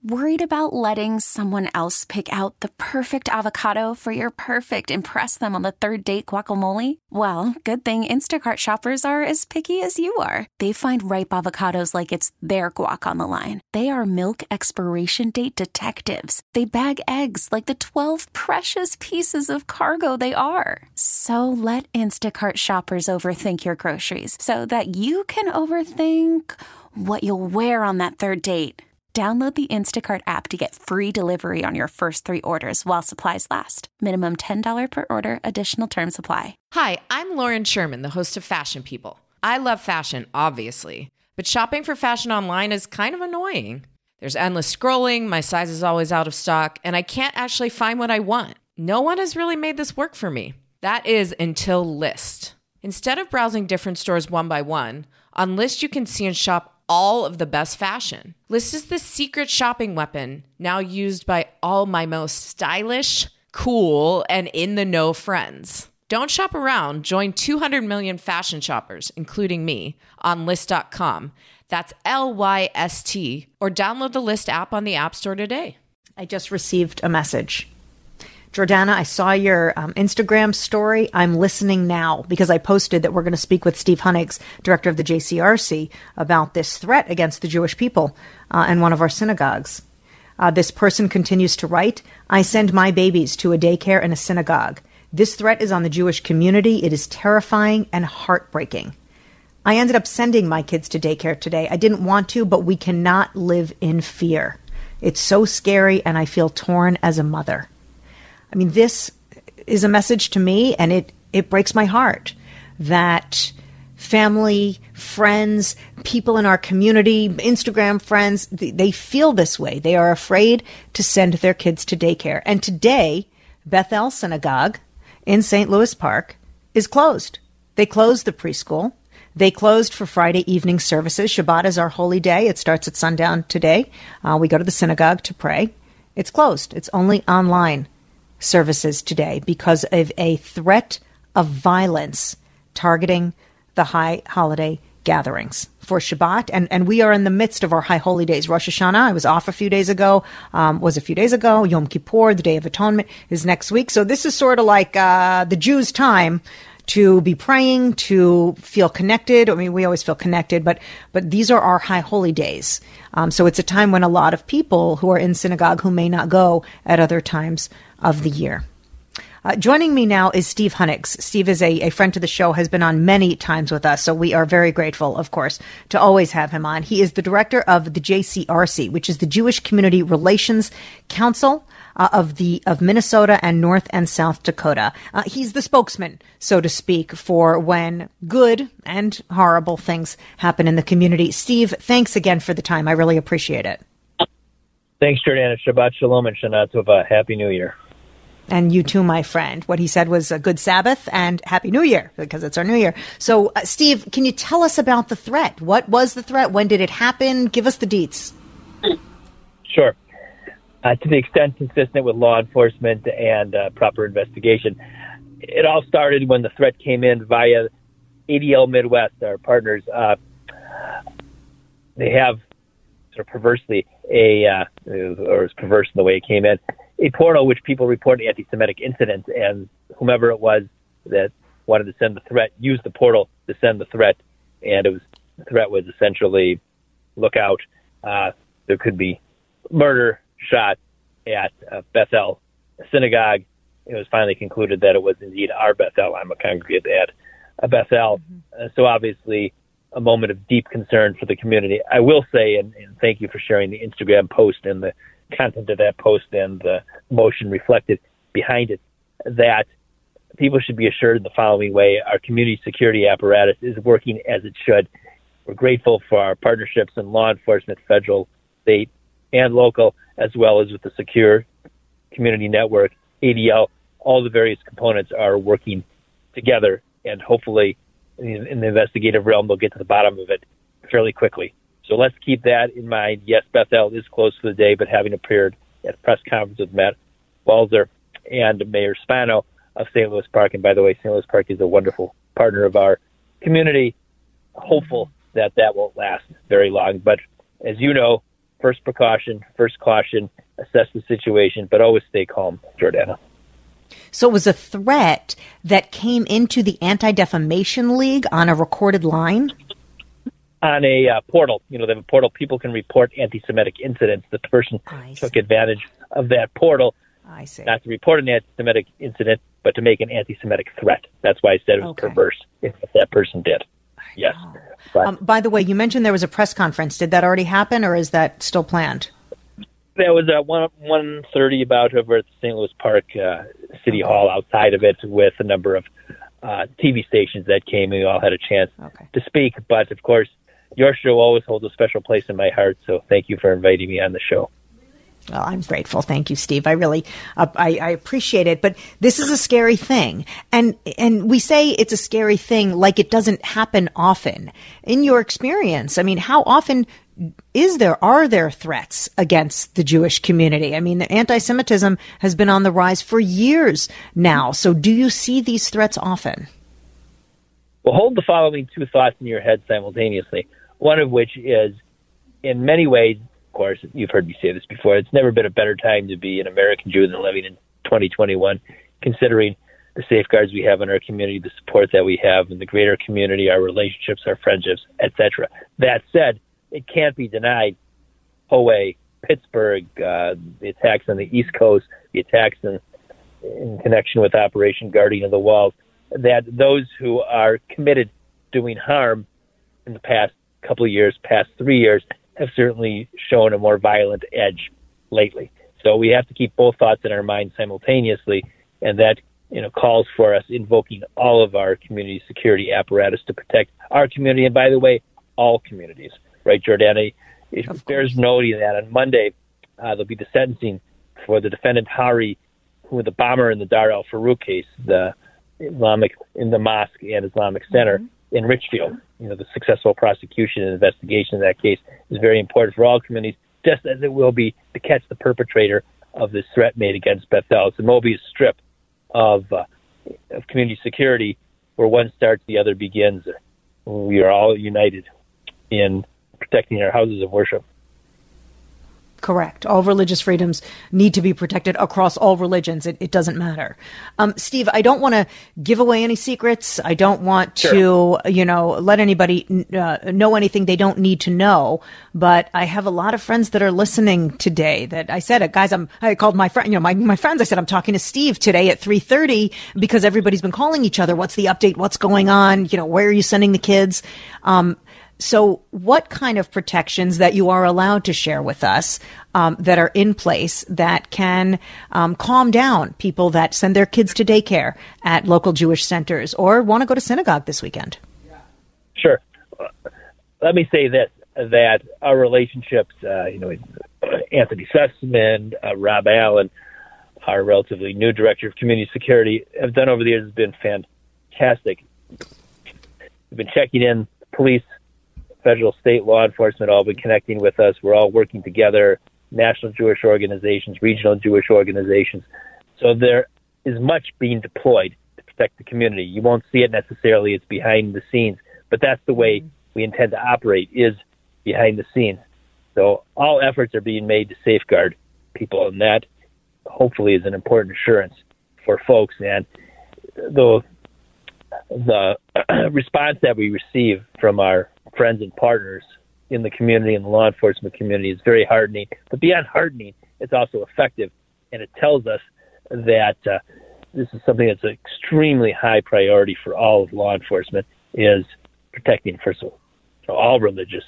Worried about letting someone else pick out the perfect avocado for your perfect impress them on the third date guacamole? Well, good thing Instacart shoppers are as picky as you are. They find ripe avocados like it's their guac on the line. They are milk expiration date detectives. They bag eggs like the 12 precious pieces of cargo they are. So let Instacart shoppers overthink your groceries so that you can overthink what you'll wear on that third date. Download the Instacart app to get free delivery on your first 3 orders while supplies last. Minimum $10 per order. Additional terms apply. Hi, I'm Lauren Sherman, the host of Fashion People. I love fashion, obviously, but shopping for fashion online is kind of annoying. There's endless scrolling, my size is always out of stock, and I can't actually find what I want. No one has really made this work for me. That is until Lyst. Instead of browsing different stores one by one, on Lyst you can see and shop all of the best fashion. Lyst is the secret shopping weapon now used by all my most stylish, cool, and in-the-know friends. Don't shop around. Join 200 million fashion shoppers, including me, on Lyst.com. That's Lyst, or download the Lyst app on the App Store today. I just received a message. Jordana, I saw your Instagram story. I'm listening now because I posted that we're going to speak with Steve Hunnigs, director of the JCRC, about this threat against the Jewish people in one of our synagogues. This person continues to write, I send my babies to a daycare and a synagogue. This threat is on the Jewish community. It is terrifying and heartbreaking. I ended up sending my kids to daycare today. I didn't want to, but we cannot live in fear. It's so scary, and I feel torn as a mother. I mean, this is a message to me, and it breaks my heart that family, friends, people in our community, Instagram friends, they feel this way. They are afraid to send their kids to daycare. And today, Bethel Synagogue in St. Louis Park is closed. They closed the preschool. They closed for Friday evening services. Shabbat is our holy day. It starts at sundown today. We go to the synagogue to pray. It's closed. It's only online services today because of a threat of violence targeting the high holiday gatherings for Shabbat. And we are in the midst of our high holy days. Rosh Hashanah, I was off a few days ago, Yom Kippur, the Day of Atonement, is next week. So this is sort of like the Jews' time to be praying, to feel connected. I mean, we always feel connected, but these are our high holy days. So it's a time when a lot of people who are in synagogue who may not go at other times of the year. Joining me now is Steve Hunnigs. Steve is a friend to the show, has been on many times with us, so we are very grateful, of course, to always have him on. He is the director of the JCRC, which is the Jewish Community Relations Council of Minnesota and North and South Dakota. He's the spokesman, so to speak, for when good and horrible things happen in the community. Steve, thanks again for the time. I really appreciate it. Thanks, Jordana. Shabbat Shalom and Shana Tova. Happy New Year. And you too, my friend. What he said was a good Sabbath and Happy New Year, because it's our New Year. So, Steve, can you tell us about the threat? What was the threat? When did it happen? Give us the deets. Sure. To the extent consistent with law enforcement and proper investigation, it all started when the threat came in via ADL Midwest, our partners. They have sort of perversely or it's perverse in the way it came in, a portal which people report anti-Semitic incidents, and whomever it was that wanted to send the threat used the portal to send the threat, and the threat was essentially, look out, there could be murder, shot at Bethel Synagogue. It was finally concluded that it was indeed our Bethel. I'm a congregant at Bethel. So obviously a moment of deep concern for the community. I will say, and thank you for sharing the Instagram post and the content of that post and the emotion reflected behind it, that people should be assured in the following way: our community security apparatus is working as it should. We're grateful for our partnerships in law enforcement, federal, state, and local, as well as with the Secure Community Network, ADL. All the various components are working together, and hopefully in the investigative realm, they'll get to the bottom of it fairly quickly. So let's keep that in mind. Yes, Bethel is closed for the day, but having appeared at a press conference with Matt Walzer and Mayor Spano of St. Louis Park, and by the way, St. Louis Park is a wonderful partner of our community, hopeful that that won't last very long. But as you know, first precaution, first caution, assess the situation, but always stay calm, Jordana. So it was a threat that came into the Anti-Defamation League on a recorded line? On a portal. They have a portal. People can report anti-Semitic incidents. The person took advantage of that portal, I see. Not to report an anti-Semitic incident, but to make an anti-Semitic threat. That's why I said it was perverse if that person did. Yes. By the way, you mentioned there was a press conference. Did that already happen, or is that still planned? There was at 1:30 about over at the St. Louis Park City Hall outside of it with a number of TV stations that came, and we all had a chance to speak. But, of course, your show always holds a special place in my heart, so thank you for inviting me on the show. Well, I'm grateful. Thank you, Steve. I really, I appreciate it. But this is a scary thing. And we say it's a scary thing like it doesn't happen often. In your experience, I mean, how often are there threats against the Jewish community? I mean, the anti-Semitism has been on the rise for years now. So do you see these threats often? Well, hold the following two thoughts in your head simultaneously. One of which is, in many ways, of course, you've heard me say this before, it's never been a better time to be an American Jew than living in 2021, considering the safeguards we have in our community, the support that we have in the greater community, our relationships, our friendships, etc. That said, it can't be denied, Poway, Pittsburgh, the attacks on the East Coast, the attacks in connection with Operation Guardian of the Walls, that those who are committed to doing harm in the past couple of years, past 3 years, have certainly shown a more violent edge lately. So we have to keep both thoughts in our mind simultaneously, and that calls for us invoking all of our community security apparatus to protect our community, and by the way, all communities. Right, Jordana? It bears noting that on Monday, there'll be the sentencing for the defendant Hari, who was the bomber in the Dar al-Farouk case, in the mosque and Islamic Center in Richfield. The successful prosecution and investigation of that case is very important for all communities, just as it will be to catch the perpetrator of this threat made against Bethel. It's a Mobius strip of community security, where one starts, the other begins. We are all united in protecting our houses of worship. Correct. All religious freedoms need to be protected across all religions. It doesn't matter. Steve, I don't want to give away any secrets. I don't want to, let anybody know anything they don't need to know. But I have a lot of friends that are listening today that I said, guys, I called my friend, my friends, I said, I'm talking to Steve today at 3:30 because everybody's been calling each other. What's the update? What's going on? Where are you sending the kids? So what kind of protections that you are allowed to share with us that are in place that can calm down people that send their kids to daycare at local Jewish centers or want to go to synagogue this weekend? Sure. Let me say this, that our relationships, Anthony Sussman, Rob Allen, our relatively new director of community security, have done over the years has been fantastic. We've been checking in, police, federal, state law enforcement all been connecting with us. We're all working together, national Jewish organizations, regional Jewish organizations. So there is much being deployed to protect the community. You won't see it necessarily. It's behind the scenes. But that's the way we intend to operate, is behind the scenes. So all efforts are being made to safeguard people, and that hopefully is an important assurance for folks. And the response that we receive from our friends and partners in the community and the law enforcement community is very heartening. But beyond heartening, it's also effective, and it tells us that this is something that's an extremely high priority for all of law enforcement, is protecting, first of all religious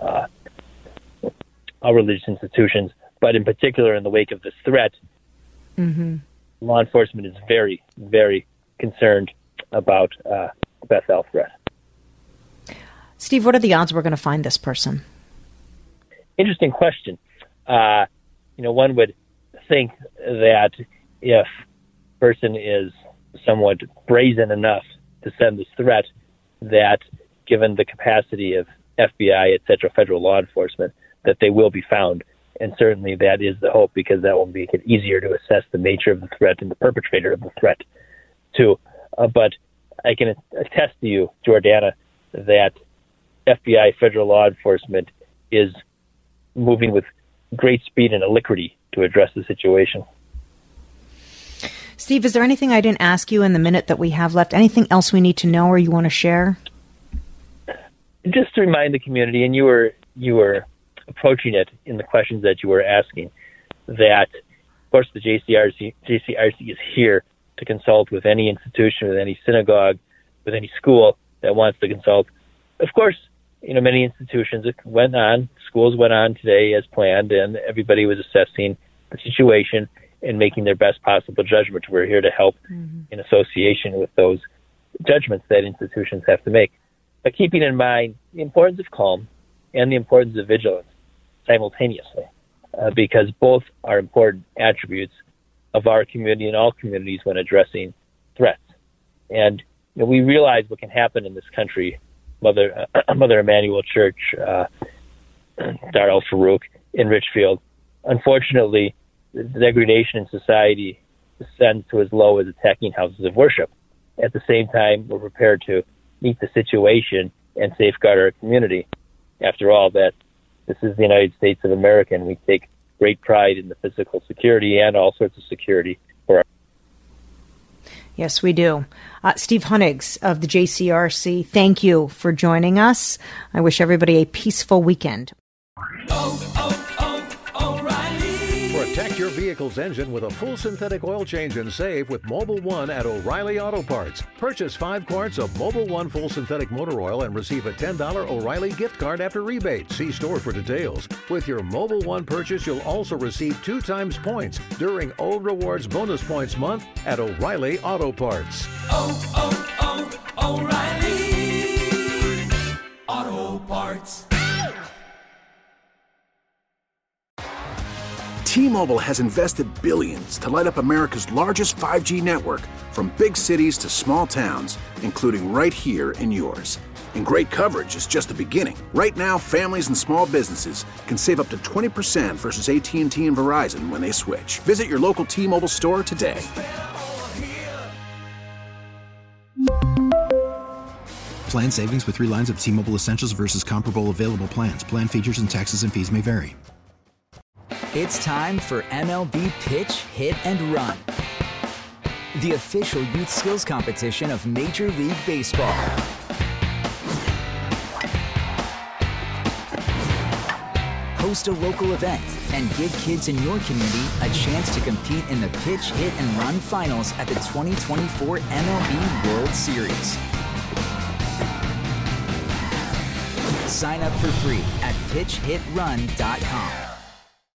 institutions, but in particular in the wake of this threat, law enforcement is very, very concerned about the Bethel threat. Steve, what are the odds we're going to find this person? Interesting question. One would think that if a person is somewhat brazen enough to send this threat, that given the capacity of FBI, et cetera, federal law enforcement, that they will be found. And certainly that is the hope, because that will make it easier to assess the nature of the threat and the perpetrator of the threat, too. But I can attest to you, Jordana, that FBI, federal law enforcement is moving with great speed and alacrity to address the situation. Steve, is there anything I didn't ask you in the minute that we have left? Anything else we need to know or you want to share? Just to remind the community, and you were approaching it in the questions that you were asking, that, of course, the JCRC is here to consult with any institution, with any synagogue, with any school that wants to consult. Of course, many institutions schools went on today as planned, and everybody was assessing the situation and making their best possible judgment. We're here to help in association with those judgments that institutions have to make. But keeping in mind the importance of calm and the importance of vigilance simultaneously, because both are important attributes of our community and all communities when addressing threats. And we realize what can happen in this country. Mother Emanuel Church, Dar el-Farouk in Richfield. Unfortunately, the degradation in society descends to as low as attacking houses of worship. At the same time, we're prepared to meet the situation and safeguard our community. After all, this is the United States of America, and we take great pride in the physical security and all sorts of security for our. Yes, we do. Steve Hunnigs of the JCRC, thank you for joining us. I wish everybody a peaceful weekend. Protect your vehicle's engine with a full synthetic oil change and save with Mobil 1 at O'Reilly Auto Parts. Purchase 5 quarts of Mobil 1 full synthetic motor oil and receive a $10 O'Reilly gift card after rebate. See store for details. With your Mobil 1 purchase, you'll also receive 2 times points during O Rewards Bonus Points Month at O'Reilly Auto Parts. O'Reilly Auto Parts. T-Mobile has invested billions to light up America's largest 5G network, from big cities to small towns, including right here in yours. And great coverage is just the beginning. Right now, families and small businesses can save up to 20% versus AT&T and Verizon when they switch. Visit your local T-Mobile store today. Plan savings with 3 lines of T-Mobile Essentials versus comparable available plans. Plan features and taxes and fees may vary. It's time for MLB Pitch, Hit, and Run, the official youth skills competition of Major League Baseball. Host a local event and give kids in your community a chance to compete in the Pitch, Hit, and Run finals at the 2024 MLB World Series. Sign up for free at pitchhitrun.com.